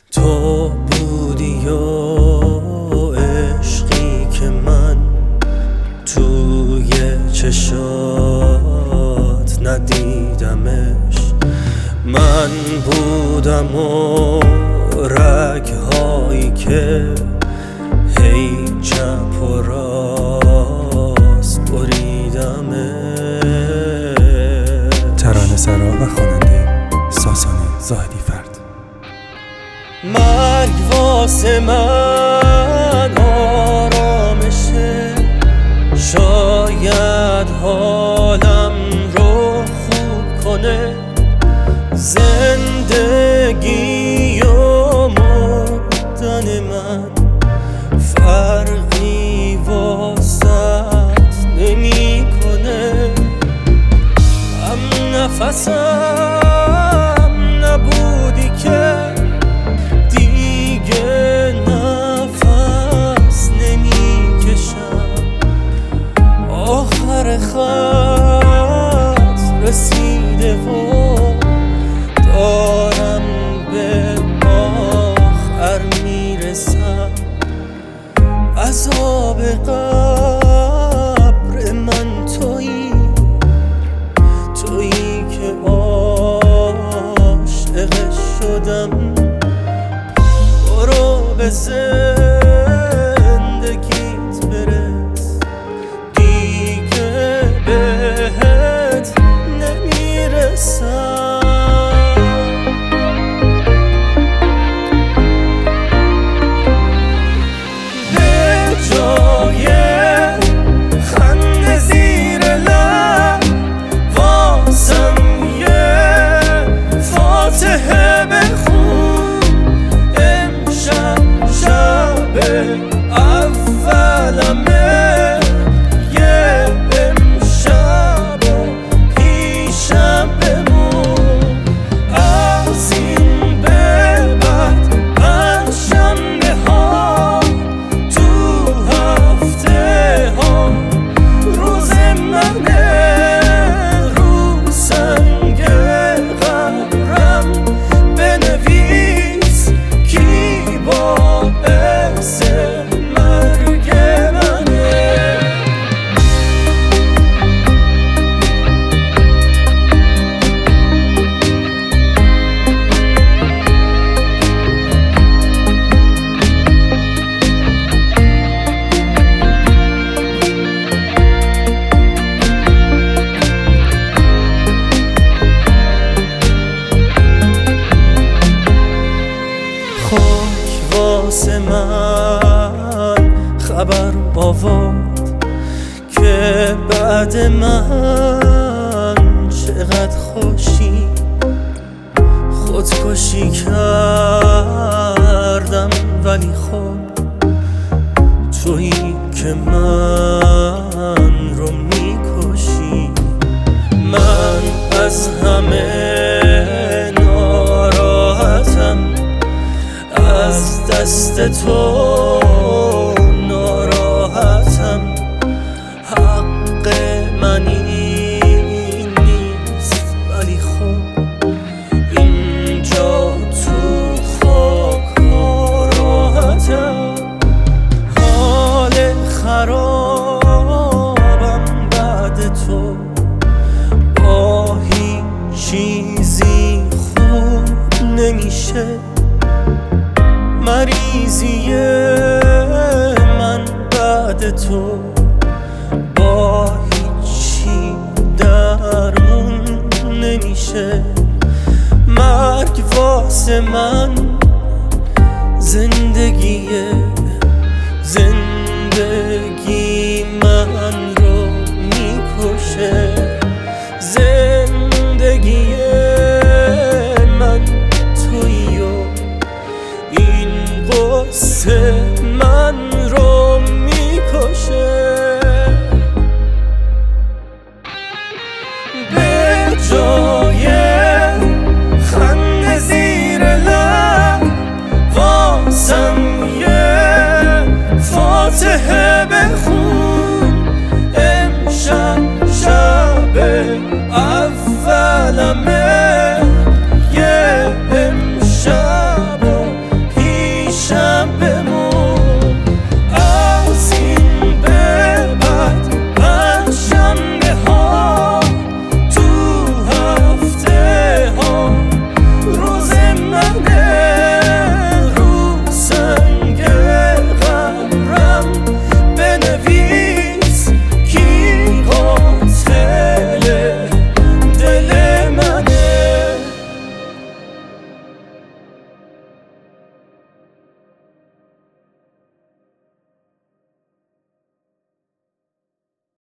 تو بودی و عشقی که من توی چشات ندیدمش. من بودم و رگهایی که هی چپ و راست بریدمش. ترانه سرا و خواننده ساسان زاهدی فرد. مرگ واسه من آرامشه، شاید حالم رو خوب کنه. زندگی و مردن من فرقی واسط نمی کنه. هم نفسم نبودی که دیگه نفس نمی کشم. آخر خط رسیده و دارم به آخر میرسم. عذاب قبر من تویی که عاشقش شدم. برو به زندگیت برس، دیگه بهت نمیرسم. واسه من خبر آورد که بعد من چقدر خوشی. خودکشی کردم ولی خب تویی که من رو میکشی. من از همه ناراحتم، از دست تو ناراحتم. حق من این نیست ولی خب اینجا تو خاک راحتم. حال خرابم بعد تو، با هیچ چیزی خوب نمیشه. مریضی من بعد تو با هیچی درمون نمیشه. مرگ واسه من